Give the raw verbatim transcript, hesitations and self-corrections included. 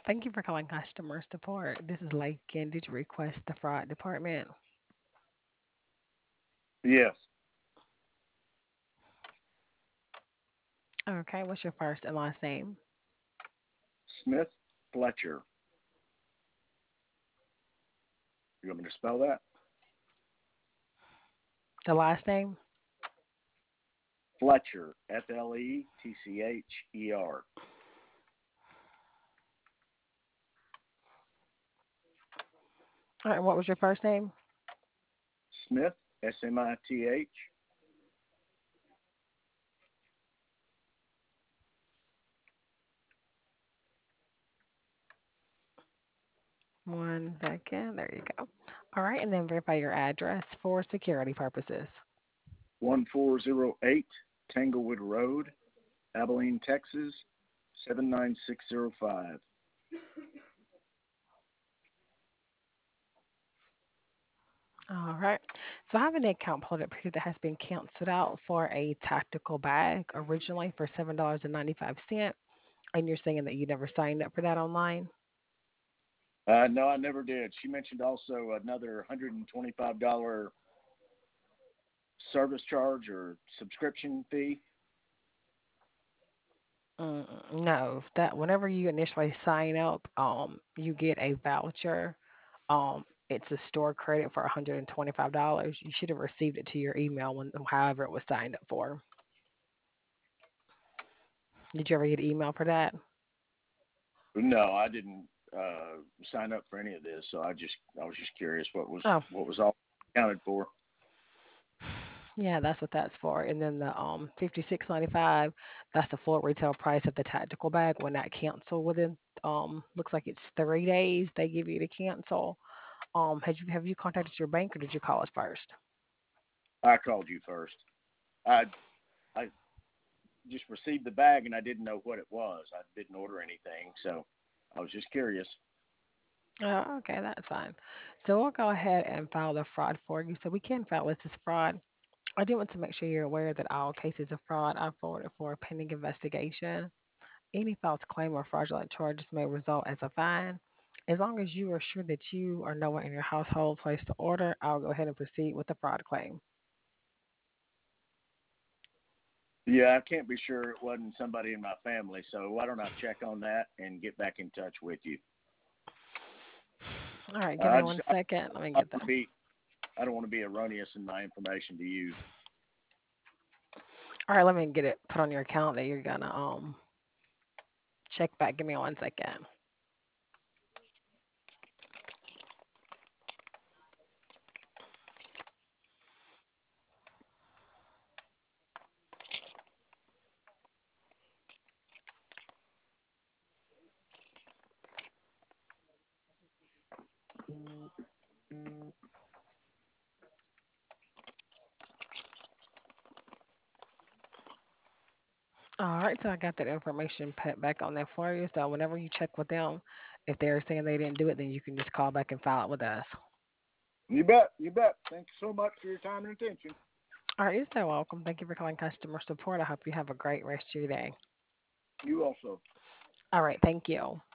Thank you for calling customer support. This is Lakin. Did you request the fraud department? Yes. Okay, what's your first and last name? Smith Fletcher. You want me to spell that? The last name? Fletcher. F L E T C H E R. All right, what was your first name? Smith. S M I T H. One second. There you go. All right, and then verify your address for security purposes. one four zero eight Tanglewood Road, Abilene, Texas, seven nine six zero five. All right. So I have an account pulled up here that has been canceled out for a tactical bag originally for seven dollars and ninety-five cents. And you're saying that you never signed up for that online? Uh, no, I never did. She mentioned also another one hundred twenty-five dollars service charge or subscription fee. Mm, no, that whenever you initially sign up, um, you get a voucher. Um, it's a store credit for one hundred twenty-five dollars. You should have received it to your email when, however, it was signed up for. Did you ever get an email for that? No, I didn't uh, sign up for any of this, so I just I was just curious what was Oh, what was all accounted for. yeah, that's what that's for. And then the um fifty-six ninety-five, that's the full retail price of the tactical bag. When that cancel within um looks like it's three days, they give you to cancel. Um, had you have you contacted your bank or did you call us first? I called you first. I I just received the bag and I didn't know what it was. I didn't order anything, so I was just curious. Oh, okay, that's fine. So we'll go ahead and file the fraud for you. So we can file this as fraud. I do want to make sure you're aware that all cases of fraud are forwarded for a pending investigation. Any false claim or fraudulent charges may result as a fine. As long as you are sure that you or no one in your household placed the order, I'll go ahead and proceed with the fraud claim. Yeah, I can't be sure it wasn't somebody in my family, so why don't I check on that and get back in touch with you? All right, Uh, give I me just one I, second. Let me I get want to that. be I don't want to be erroneous in my information to you. All right, let me get it put on your account that you're gonna um check back. Give me one second. All right, so I got that information put back on there for you. So whenever you check with them, if they're saying they didn't do it, then you can just call back and file it with us. You bet, you bet. Thank you so much for your time and attention. All right, you're so welcome. Thank you for calling customer support. I hope you have a great rest of your day. You also. All right, thank you.